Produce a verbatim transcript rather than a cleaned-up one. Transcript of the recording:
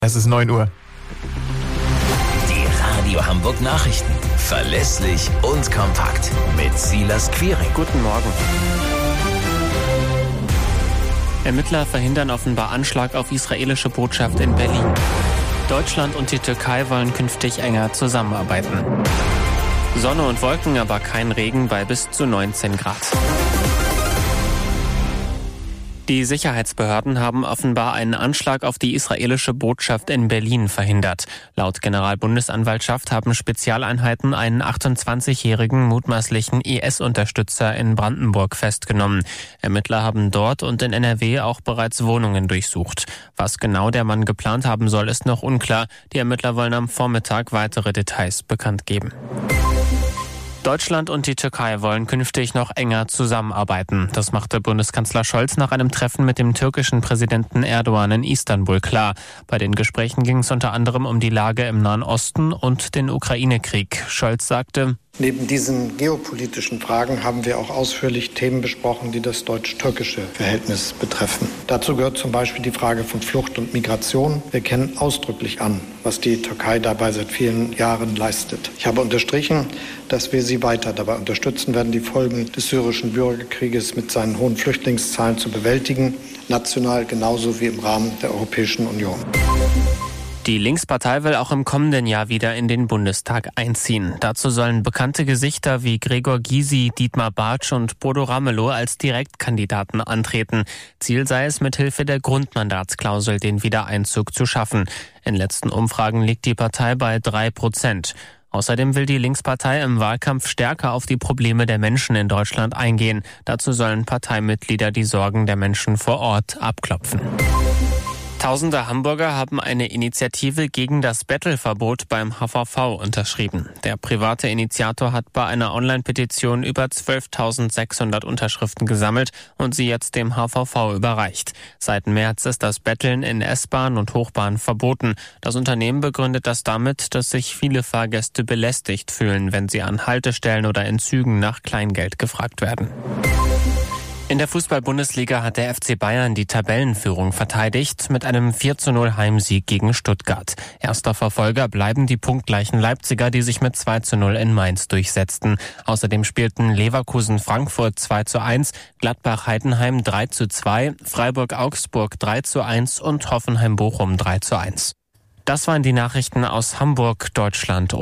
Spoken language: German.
Es ist neun Uhr. Die Radio Hamburg Nachrichten. Verlässlich und kompakt. Mit Silas Quiring. Guten Morgen. Ermittler verhindern offenbar Anschlag auf israelische Botschaft in Berlin. Deutschland und die Türkei wollen künftig enger zusammenarbeiten. Sonne und Wolken, aber kein Regen bei bis zu neunzehn Grad. Die Sicherheitsbehörden haben offenbar einen Anschlag auf die israelische Botschaft in Berlin verhindert. Laut Generalbundesanwaltschaft haben Spezialeinheiten einen achtundzwanzigjährigen mutmaßlichen I S-Unterstützer in Brandenburg festgenommen. Ermittler haben dort und in N R W auch bereits Wohnungen durchsucht. Was genau der Mann geplant haben soll, ist noch unklar. Die Ermittler wollen am Vormittag weitere Details bekannt geben. Deutschland und die Türkei wollen künftig noch enger zusammenarbeiten. Das machte Bundeskanzler Scholz nach einem Treffen mit dem türkischen Präsidenten Erdogan in Istanbul klar. Bei den Gesprächen ging es unter anderem um die Lage im Nahen Osten und den Ukraine-Krieg. Scholz sagte: Neben diesen geopolitischen Fragen haben wir auch ausführlich Themen besprochen, die das deutsch-türkische Verhältnis betreffen. Dazu gehört zum Beispiel die Frage von Flucht und Migration. Wir kennen ausdrücklich an, was die Türkei dabei seit vielen Jahren leistet. Ich habe unterstrichen, dass wir sie weiter dabei unterstützen werden, die Folgen des syrischen Bürgerkrieges mit seinen hohen Flüchtlingszahlen zu bewältigen, national genauso wie im Rahmen der Europäischen Union. Die Linkspartei will auch im kommenden Jahr wieder in den Bundestag einziehen. Dazu sollen bekannte Gesichter wie Gregor Gysi, Dietmar Bartsch und Bodo Ramelow als Direktkandidaten antreten. Ziel sei es, mithilfe der Grundmandatsklausel den Wiedereinzug zu schaffen. In letzten Umfragen liegt die Partei bei drei Prozent. Außerdem will die Linkspartei im Wahlkampf stärker auf die Probleme der Menschen in Deutschland eingehen. Dazu sollen Parteimitglieder die Sorgen der Menschen vor Ort abklopfen. Tausende Hamburger haben eine Initiative gegen das Bettelverbot beim H V V unterschrieben. Der private Initiator hat bei einer Online-Petition über zwölftausendsechshundert Unterschriften gesammelt und sie jetzt dem H V V überreicht. Seit März ist das Betteln in S-Bahn und Hochbahn verboten. Das Unternehmen begründet das damit, dass sich viele Fahrgäste belästigt fühlen, wenn sie an Haltestellen oder in Zügen nach Kleingeld gefragt werden. In der Fußball-Bundesliga hat der F C Bayern die Tabellenführung verteidigt mit einem vier zu null Heimsieg gegen Stuttgart. Erster Verfolger bleiben die punktgleichen Leipziger, die sich mit zwei zu null in Mainz durchsetzten. Außerdem spielten Leverkusen-Frankfurt zwei zu eins, Gladbach-Heidenheim drei zu zwei, Freiburg-Augsburg drei zu eins und Hoffenheim-Bochum drei zu eins. Das waren die Nachrichten aus Hamburg, Deutschland.